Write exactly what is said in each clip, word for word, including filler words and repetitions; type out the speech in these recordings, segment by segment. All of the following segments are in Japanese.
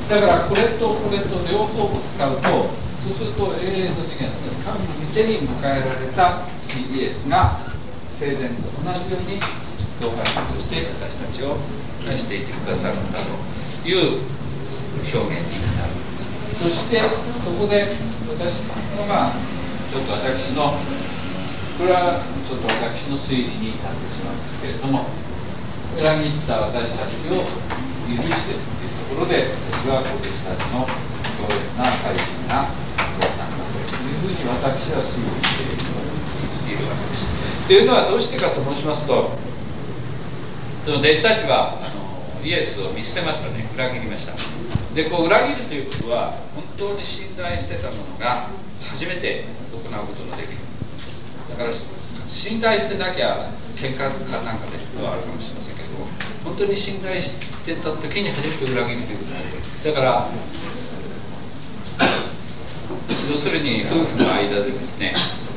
だからこれとこれと両方を使うと、そうすると永遠の次元ですね、神に手に迎えられたイエスが生前と同じように同伴として私たちを愛していてくださるんだという表現になる。そしてそこで私のまあちょっと私のこれはちょっと私の推理になってしまうんですけれども、裏切った私たちを許しているというところで、私は弟子たちの強烈な改心が起こったんだというふうに私は推理しているわけです。というのはどうしてかと申しますと、その弟子たちはあのイエスを見捨てましたね、裏切りました。でこう裏切るということは、本当に信頼してたものが初めて行うことのできる。だから信頼してなきゃ喧嘩かなんかではあるかもしれませんけども、本当に信頼してた時に初めて裏切るということになるわけです。だから要するに夫婦の間でですね、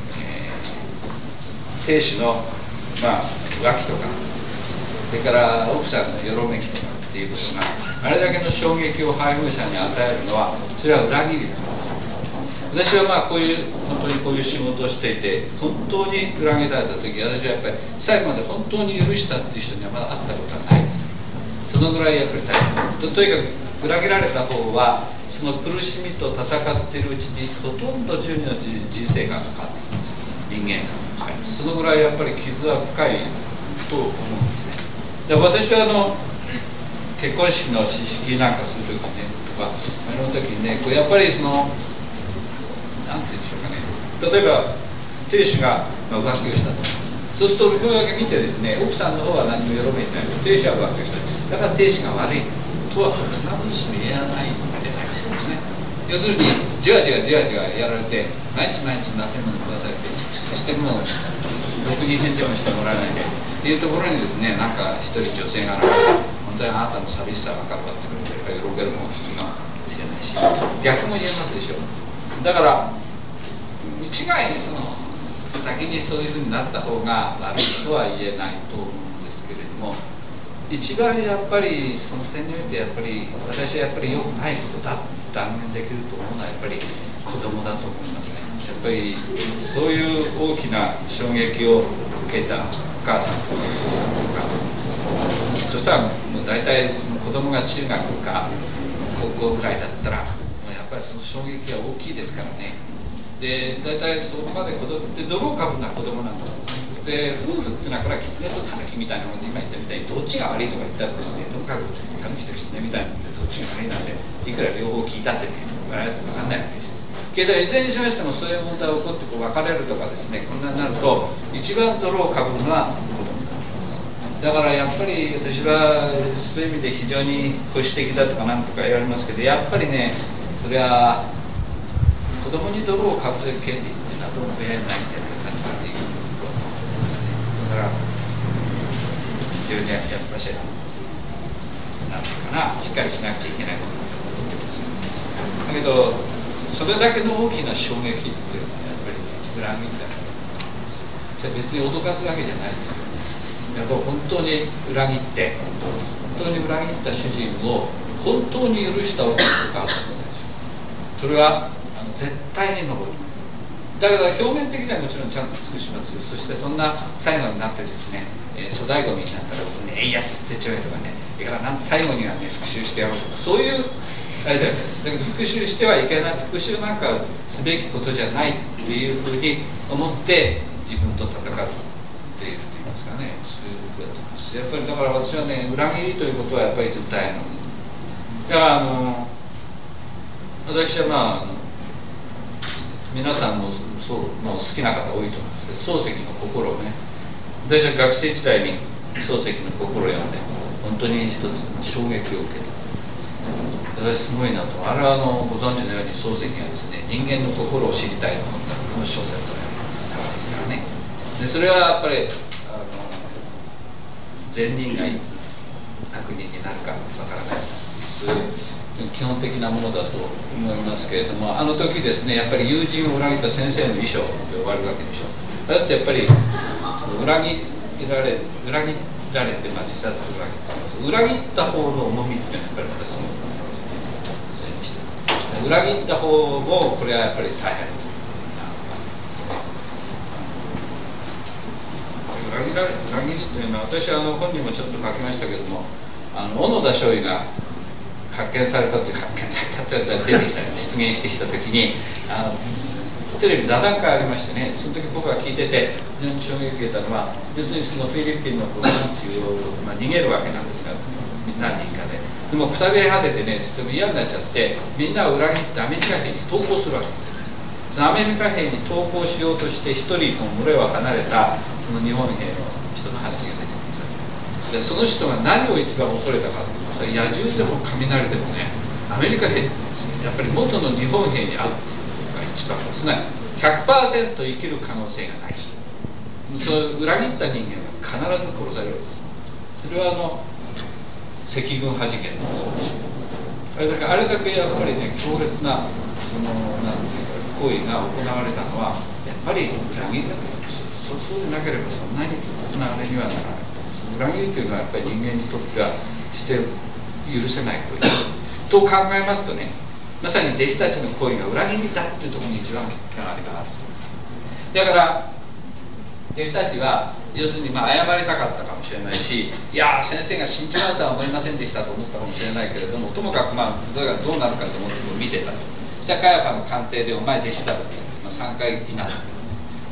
えー、亭主の、まあ、浮気とか、それから奥さんのよろめきとかっていうことがあれだけの衝撃を配偶者に与えるのは、それは裏切りだ。私はまあこういう本当にこういう仕事をしていて、本当に裏切られた時、私はやっぱり最後まで本当に許したっていう人にはまだ会ったことはないです。そのぐらいやっぱり大変。とにかく裏切られた方はその苦しみと戦っているうちにほとんどじゅうにの人生がかかっています。人間がかかります。そのぐらいやっぱり傷は深いと思うんですね。で私はあの結婚式の式なんかするときにね、あの時にね、こうやっぱりそのなんて言うんでしょうかね、例えば亭主が浮気をしたと、そうすると表だけ見てですね、奥さんの方は何もよろめいてない、亭主は浮気をした、だから亭主が悪いとは必ずしも言えないんじゃないかと思うんですね。要するにじわじわじわじわやられて、毎日毎日なせ物くださいって、そしてもうろくに返事もしてもらえないでっていうところにですね、なんか一人女性がなんか本当にあなたの寂しさが分かるかってくれて喜べるも必要かもしれないし、逆も言えますでしょう。だから一概にその先にそういうふうになった方が悪いとは言えないと思うんですけれども、一番やっぱりその点においてやっぱり私はやっぱり良くないことだと断言できると思うのはやっぱり子供だと思いますね。やっぱりそういう大きな衝撃を受けたお母さんとか、そしたらもう大体その子供が中学か高校ぐらいだったらもうやっぱりその衝撃が大きいですからね。で大体そこまで子供って泥をかぶな子供なんです。で夫婦っていうのはこれは狐と狸みたいなもので今言ったみたいにどっちが悪いとか言ったらですね、ともかく狸と狐みたいなものでどっちが悪いなんていくら両方聞いたってね分かんないわけですよ。けどいずれにしましてもそういう問題が起こってこう別れるとかですね、こんなになると一番泥をかぶるのは子供だ。だからやっぱり私はそういう意味で非常に保守的だとかなんとか言われますけど、やっぱりねそれは子供に泥をかぶせる権利っていうのはどうも出会えないんじゃないかなっていうところを思いますね。だから非常にやっぱしなんていうかな、しっかりしなくちゃいけないことだと思ってます。だけどそれだけの大きな衝撃っていうのはやっぱり裏切りだと。それ別に脅かすわけじゃないですけどね、やっぱり本当に裏切って本当に裏切った主人を本当に許した男とかそれは絶対に残る。だけど表面的にはもちろんちゃんと尽くしますよ。そしてそんな最後になってですね、えー、粗大ゴミになったらですね、えいや捨てちゃえとかね、だからなん最後にはね復讐してやろうとか、そういうあれだよね。だけど復讐してはいけない、復讐なんかすべきことじゃないっていうふうに思って自分と戦っていると言いますかね、そういうことだと思います。やっぱりだから私はね、裏切りということはやっぱり絶対の。だからあの私はまあ皆さんもそうもう好きな方多いと思うんですけど、漱石の心をね、私は学生時代に漱石の心を読んで本当に一つ衝撃を受けた。私すごいなと。あれはあのご存知のように漱石がですね、人間の心を知りたいと思ったこの小説を読んだからですからね。でそれはやっぱりあの善人がいつ悪人になるかわからない、そういう基本的なものだと思いますけれども、あの時ですね、やっぱり友人を裏切った先生の遺書で終わるわけでしょう。だってやっぱりその裏切られ裏切られてまあ自殺するわけですよ。裏切った方の重みっていうのはやっぱり私も裏切った方もこれはやっぱり大変裏切られ裏切りというのは、私はあの本にもちょっと書きましたけども、あの小野田少尉が発見されたという発見されたというか出てきた出現してきた時に、あのテレビ座談会ありましてね、その時僕が聞いてて非常に衝撃を受けたのは、要するにそのフィリピンの国地を、まあ、逃げるわけなんですが、何人かででもくたびれ果ててね、とても嫌になっちゃって、みんなを裏切ってアメリカ兵に投降するわけです。そのアメリカ兵に投降しようとして一人この群れを離れたその日本兵の人の話が出てくるんです。でその人が何を一番恐れたかというと、野獣でも雷でもね、アメリカ兵やっぱり元の日本兵に会うっていうのが一番ですね。 ひゃくパーセント 生きる可能性がない。その裏切った人間は必ず殺されるんです。それはあの赤軍派事件のそうでしょう。あれだけあれだけやっぱりね、強烈なそのなんていうか行為が行われたのはやっぱり裏切りだという。そうそうでなければそんなに特別なあれにはならない。裏切りというのはやっぱり人間にとってはして許せない行為と考えますとね、まさに弟子たちの行為が裏切りだっていうところに一番危険ありがある。だから弟子たちは要するにまあ謝りたかったかもしれないし、いや先生が死んじまうとは思いませんでしたと思ったかもしれないけれども、ともかくまあそれがどうなるかと思って見てたと。したカヤファの官邸でお前弟子だと、まあ、さんかいいなかった。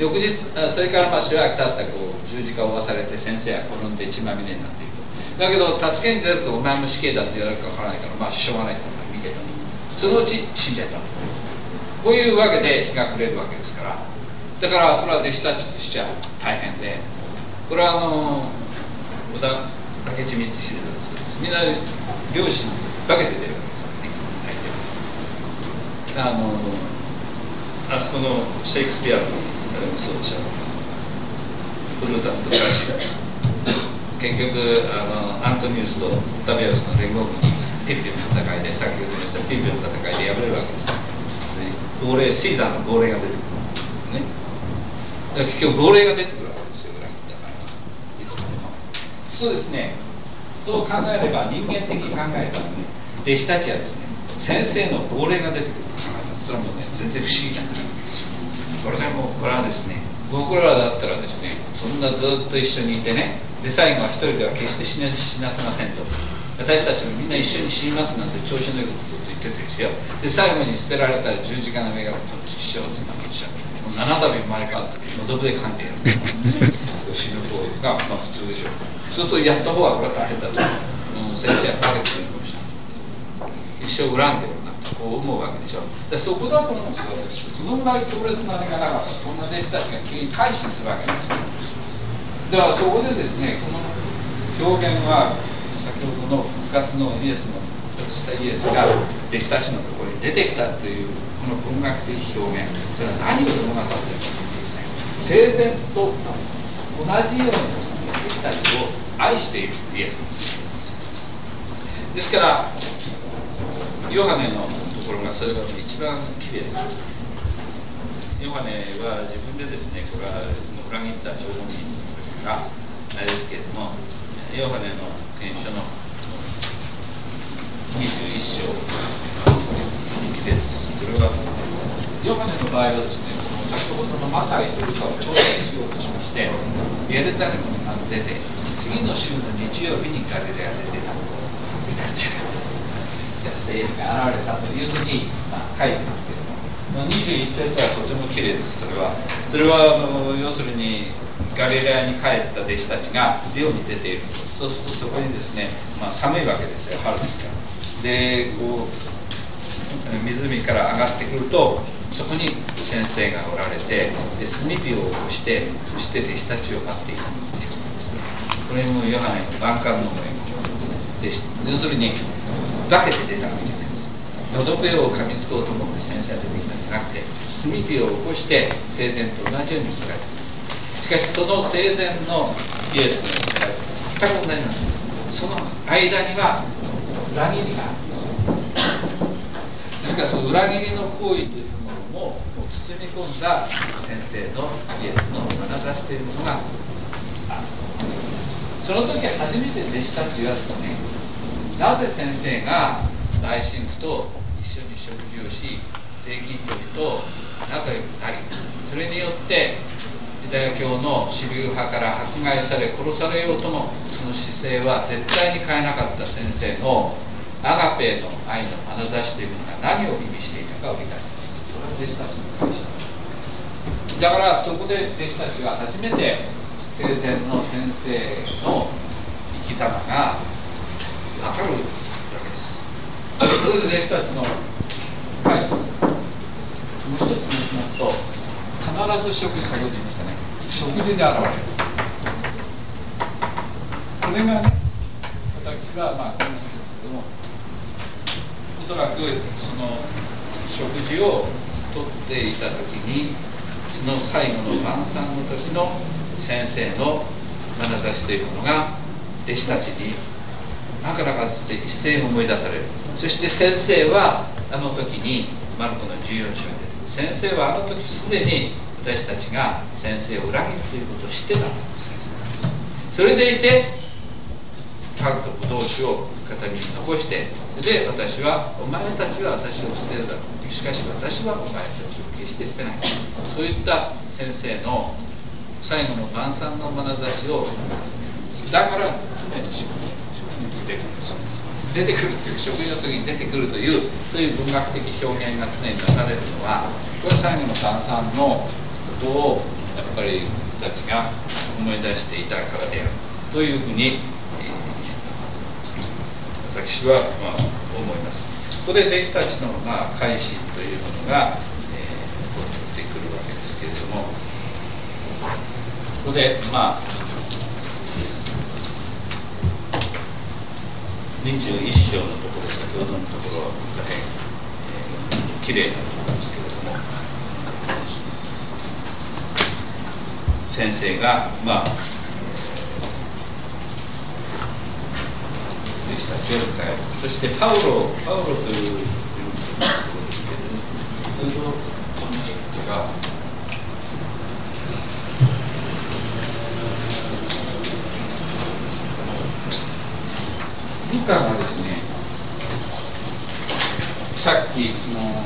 翌日それからまあしばらく経ったこう十字架を負わされて先生は転んで血まみれになっていると。だけど助けに出るとお前も死刑だって言われるかわからないから、まあしょうがないって見てたと。そのうち死んじゃった。こういうわけで日が暮れるわけですから、だからそれは弟子たちとしては大変で、これはあの小田武智光秀です。みんな漁師に化けて出るわけですからね。あのあそこのシェイクスピアのあれもそうでしょう。ブルータスとガシー結局あのアントニウスとオタビアウスの連合軍にピッピの戦いで、先ほど言ったピッピの戦いで敗れるわけですから、号令シーザーの号令が出てくるね。だから結局号令が出てくるわけですよ、裏切ったからいつまでも。そうですね、そう考えれば人間的に考えたらね、弟子たちはですね、先生の号令が出てくると考えたら、それはもうね全然不思議じゃないわけですよ。これでもこれはですね、僕らだったらですね、そんなずっと一緒にいてね、で最後は一人では決して死な死なせませんと、私たちもみんな一緒に死にますなんて調子のいいこと言っててですよ。で最後に捨てられたら十字架の目がと一生つながっちゃう。もう七度生まれ変わった時喉笛噛んでやる死ぬ方がまあ普通でしょう。そうするとやった方はこれは大変だと、もう先生はかけてるかもしれない。一生恨んでるなとこう思うわけでしょ。でそこだと思うんですよ。そのぐらい強烈なあれがなかったら、そんな弟子たちが急に改心するわけですよ。だからそこでですね、この表現は先ほどの復活のイエスの復活したイエスが弟子たちのところに出てきたというこの文学的表現、それは何を物語っているかというと、生前と同じように弟子たちを愛しているイエスについています。ですからヨハネのところがそれが一番きれいです。ヨハネは自分でですね、これは裏切った張本人ですからあれですけれども、ヨハネの福音書のにじゅういっ章きれいです。それはヨハネの場合はですね、先ほどのマタイとルカを調整しようとしまして、エルサレムにまず出て、次の週の日曜日にガリレアで出たことをやつでイエスが現れたというふうに、まあ、書いてますけれども、にじゅういっ節はとてもきれいです。それはそれはあの要するにガリレアに帰った弟子たちが漁に出ている。そうするとそこにですね、まあ、寒いわけですよ、春ですから。でこう湖から上がってくると、そこに先生がおられて、で炭火を起こして、そして弟子たちを待っていたということですね。これもヨハネの万感の思いですね。要するに化けて出たわけじゃないです。喉笛を噛みつこうと思って先生が出てきたんじゃなくて、炭火を起こして生前と同じように生きられています。しかしその生前のイエスの生きられ方全く同じなんです。その間には裏切りがある。ですからその裏切りの行為というものも包み込んだ先生のイエスの眼差しているものがある。その時初めて弟子たちはですね、なぜ先生が大神父と一緒に生食事をし、税金取りと仲良くなり、それによってユダヤ教の主流派から迫害され殺されようともその姿勢は絶対に変えなかった先生のアガペの愛の眼差しというものが何を意味していたかを理解する。それは弟子たちの会社だからそこで弟子たちは初めて生前の先生の生き様が分かるわけです。それで弟子たちの会社もう一つ申しますと、必ず食事、先ほど言いましたね、食事で現れる。これがね、私はまあこんなことですけども、おそらくその食事をとっていたときに、その最後の晩餐の時の先生の眼差しというものが弟子たちになかなか一斉に思い出される。そして先生はあの時にマルコのじゅうよん章で先生はあの時すでに私たちが先生を裏切るということを知ってたんです。それでいてパンとブドウ酒を片身に残して、で私はお前たちは私を捨てるだろう、しかし私はお前たちを決して捨てない、そういった先生の最後の晩餐の眼差しを、だから常に食に出てくる出てくるという食事の時に出てくるというそういう文学的表現が常になされるのは、これは最後の晩餐のことをやっぱり僕たちが思い出していたからであるというふうに、えー、私はまあ思います。ここで弟子たちのまあ改心というものが、えー、起こってくるわけですけれども、ここでまあにじゅういっ章のところ、先ほどのところは大変、えー、きれいなところですけれども、先生がまあ弟子たちを迎える。そしてパウロパウロというところですけれども、それとこの人がルカがですね、さっきその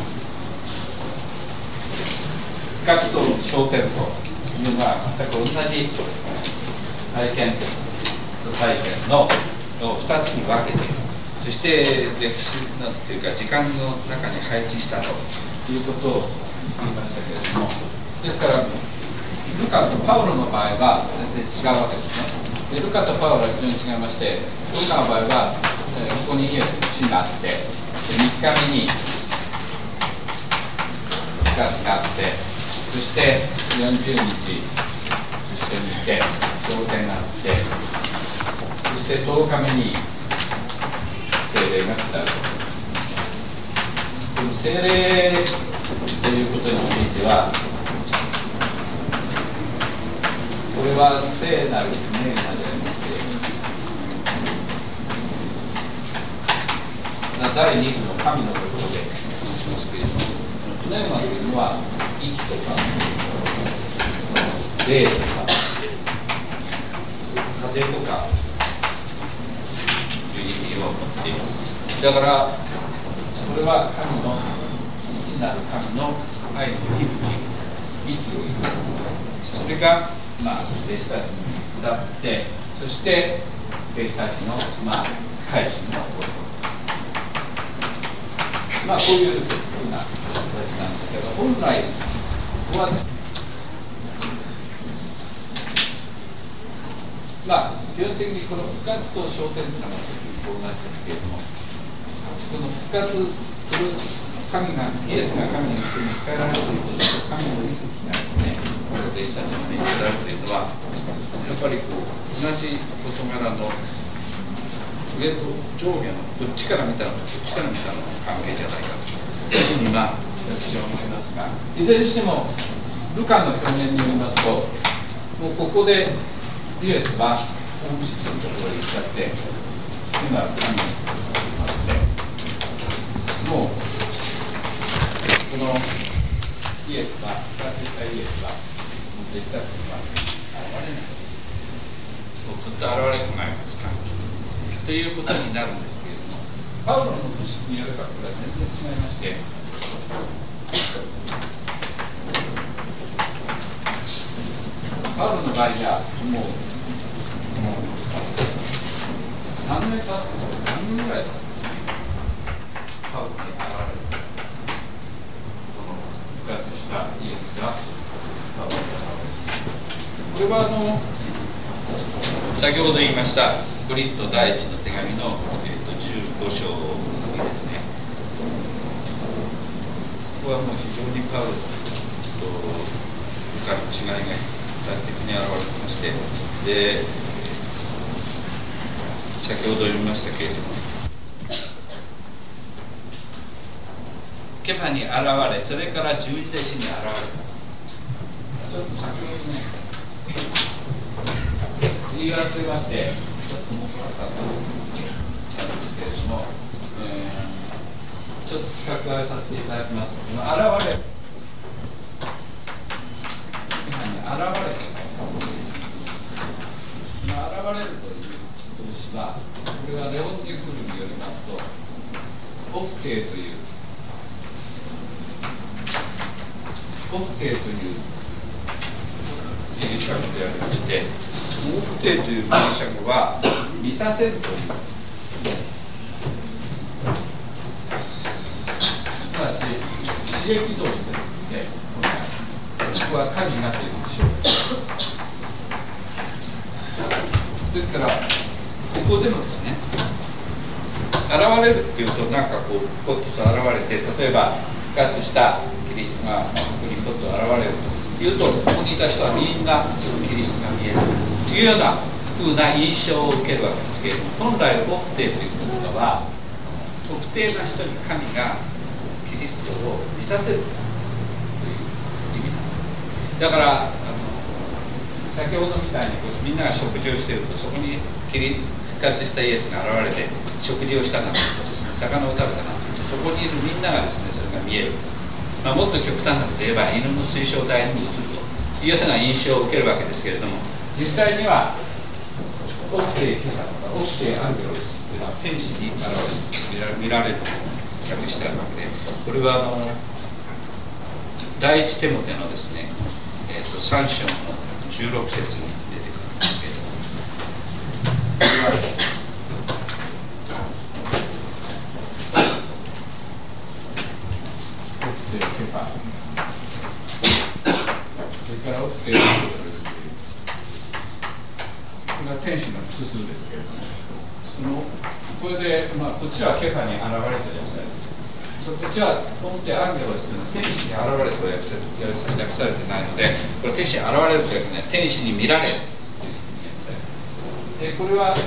復活と昇天というのは全く同じ体験と体験のをふたつに分けている。そして歴史のというか時間の中に配置したということを言いましたけれども、ですからルカとパウロの場合は全然違うわけですね。でルカとパウロは非常に違いまして、ルカの場合は、えー、ここにイエスの死があって、でみっかめに復活があって、そしてよんじゅうにち一緒にいて昇天があって、そしてとおかめに聖霊が来た。この聖霊ということについては、これは聖なる名なでありまして、第二部の神のところで申しますけれども、プネウマというのは息とか霊とか風とかという意味を持っています。だからこれは神の父なる神の愛の息吹、息を言う。それがまあ、弟子たちに下って、そして弟子たちのまあ改心が起こる。まあこういうふうな形なんですけど、本来ここはですね、まあ基本的にこの復活と昇天というのは同じですけれども、この復活する神がイエスが神の人に生かえられるということと、神の息吹がですね、この弟子たちに生かえられるというのは、やっぱりこう同じ事柄の上と上下のどっちから見たのとどっちから見たの関係じゃないかというふうにまあ私は思いますが、いずれにしてもルカの表現によりますと、もうここでイエスは本質のところに行っちゃって父なる神になって、もうこのイエスは復活したイエスは弟子たちには現れない、もうずっと現れてないですかということになるんですけれども、 パウロの図式によればこれは全然違いまして、パウロの場合じゃもう、もうさんねんかさんねんぐらいだったんですね。パウロに現れるその復活したイエスがパウロに現れる。これはあの先ほど言いましたコリント第一の手紙の、えー、とじゅうご章にですね、ここはもう非常にパウロとルカの違いが具体的に現れてまして、で先ほど読みましたけれども、ケファに現れ、それから十二弟子に現れた。ちょっと先ほどね言い忘れまして、ちょっともうかったんですけれども、えー、ちょっと比較させていただきます。この現れる、現れる、現れるという動詞は、これはレオンティフルによりますと、オフテーという、オフテーというギリシャ語でありまして、オフテーというギリシャ語は見させるという、すなわち刺激動詞ですね。ここは神がというでしょう。ですからここでもですね、現れるっていうとなんかこうポッと現れて、例えば復活したキリストがここにポッと現れるというと、ここにいた人はみんなキリストが見えるというような風な印象を受けるわけですけれども、本来オフテーという言葉は特定な人に神がキリストを見させるという意味なんです。だからあの先ほどみたいにこうみんなが食事をしていると、そこにキリ復活したイエスが現れて食事をしたなんてことですね、魚を食べたなんてこと、そこにいるみんながですねそれが見える。まあ、もっと極端なこと言えば犬の水晶体にも映るというような印象を受けるわけですけれども、実際にはオフテーケファとかオフテーアンゲロスというのは天使に現れる見られると訳してあるわけで、これはあの第一テモテのですね、えー、とさん章のじゅうろく節に出てくるんですけれども、これはケファ、それからオフテーアンゲロスという、これは天使の複数ですけれども、そのこれで、まあ、こっちはケファに現れて訳されて、そこっちはオフテーアンゲロスというのは天使に現れると訳されてないので、これ天使に現れるというね、天使に見られるというふうに訳されて、でこれは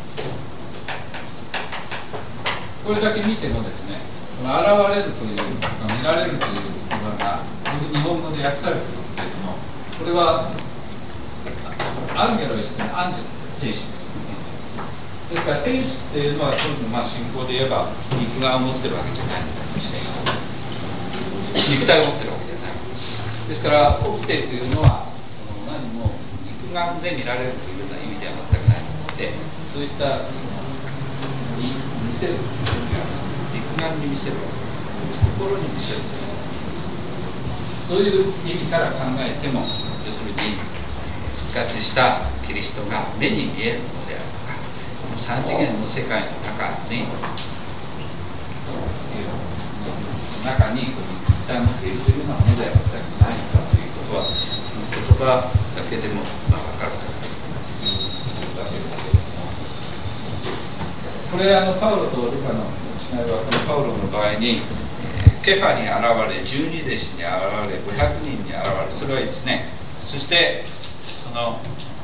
これだけ見てもですね、この現れるという見られるという言葉が日本語で訳されていますけれども、これはアンゲロイスというのはアンジェル天使です。ですから天使っていうのは当時のまあ信仰で言えば肉眼を持ってるわけじゃないのでして、肉体を持ってるわけじゃない。ですからオフテというのはその何も肉眼で見られるというような意味では全くないので、そういったに見せるというのは肉眼に見せる、心に見せるという、そういう意味から考えても、要するに復活したキリストが目に見えるものであるとか、三次元の世界の中に中に実体を持っているというようなものでは全くないんだということは、言葉だけでもまあ分かるというわけですけれども、これあのパウロとルカの違いは、このパウロの場合に、えー、ケファに現れ、十二弟子に現れ、ごひゃくにんに現れ、それはいいですね。そしてその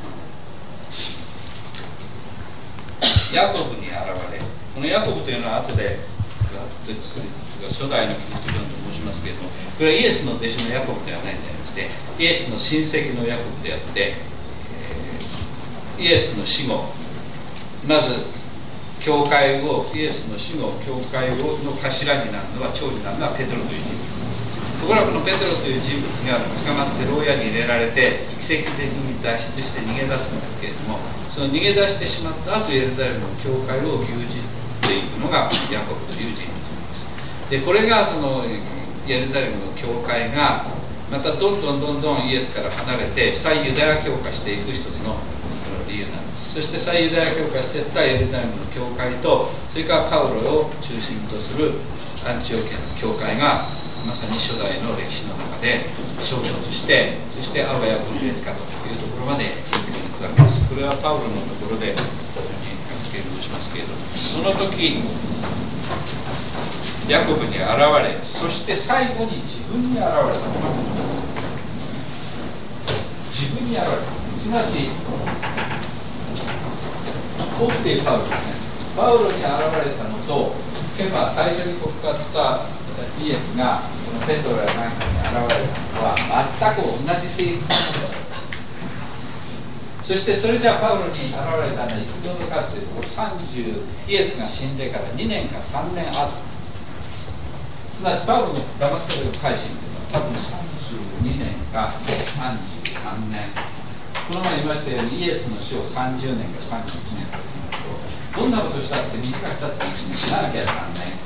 ヤコブに現れ、このヤコブというのは後で出てくる初代のキリスト教と申しますけれども、これはイエスの弟子のヤコブではないんでありまして、イエスの親戚のヤコブであって、えー、イエスの死後、まず教会をイエスの死後教会をの頭になるのは、長になるのはペテロという人物です。ところがこのペテロという人物が捕まって牢屋に入れられて奇跡的に脱出して逃げ出すんですけれども、その逃げ出してしまった後、エルサレムの教会を牛耳っていいくのがヤコブという人物です。でこれがそのエルサレムの教会がまたどんどんどんどんイエスから離れて再ユダヤ教化していく一つの理由なんです。そして再ユダヤ教化していったエルサレムの教会と、それからパウロを中心とするアンチオキアの教会がまさに初代の歴史の中で衝突して、そしてあわや分裂化というところまで行くわけです。これはパウロのところで非常に言及しますけれども、その時ヤコブに現れ、そして最後に自分に現れた。自分に現れた。すなわちポッテイパウロですね。パウロに現れたのと、ケファ最初に告発したイエスがこのペトロやなんかに現れたのは全く同じ性質なのだ。そしてそれじゃあパウロに現れたのはいつ頃かというと、さんじゅうイエスが死んでからにねんかさんねん後。すなわちパウロのダマスコでの改心というのは多分さんじゅうにねんかさんじゅうさんねん。この前言いましたようにイエスの死をさんじゅうねんかさんじゅういちねんと言いますと、どんなことをしたって短くたっていちねん、死ななきゃさんね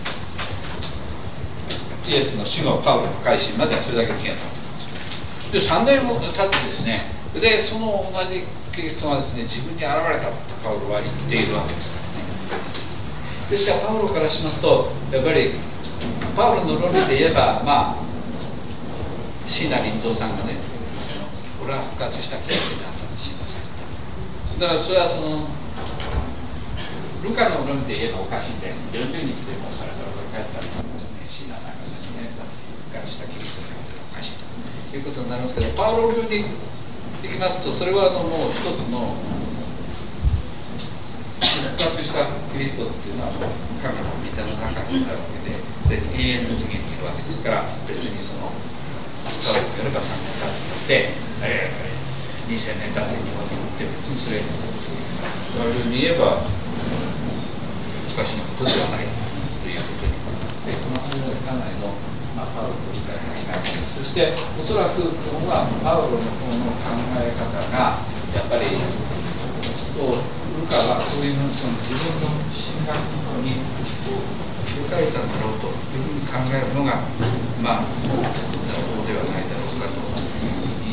ん。イエスの死後パウロの改心まではそれだけ消えた。でさんねんも経ってですね、でその同じキリストがですね自分に現れたとパウロは言っているわけですからね。ですからパウロからしますと、やっぱりパウロの論理で言えば、まあ椎名林蔵さんがね、俺は復活したキリストであったと信じされた。だからそれはそのルカの論理で言えばおかしいんで、よんじゅうにちでもうそれぞれ帰ったりとかですね、椎名さんがそれにね復活したキリストであったらおかしいということになりますけど、パウロ流にできますと、それはあのもう一つの復活したキリストっていうのはもう神の御手の中にあるわけで、すでに永遠の次元にいるわけですから、別にそのパウロよればさんねん経って、えー、にせんねん経って日本に行って別にそれパウロに言えばおかしなことではないということになって、この話のかなりの、まあ、パウロと理解が違います。そしておそらくここはパウロの方の考え方がやっぱりルカはそういうその自分の神学に書いたんだろうというふうに考えるのがまあそうではないだろうかというふうに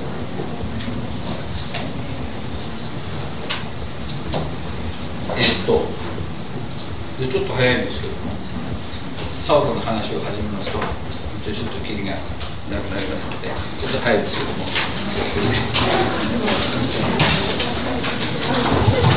えっとでちょっと早いんですけども、パウロの話を始めますとちょっとキリがなくなりますので、ちょっと早いですけども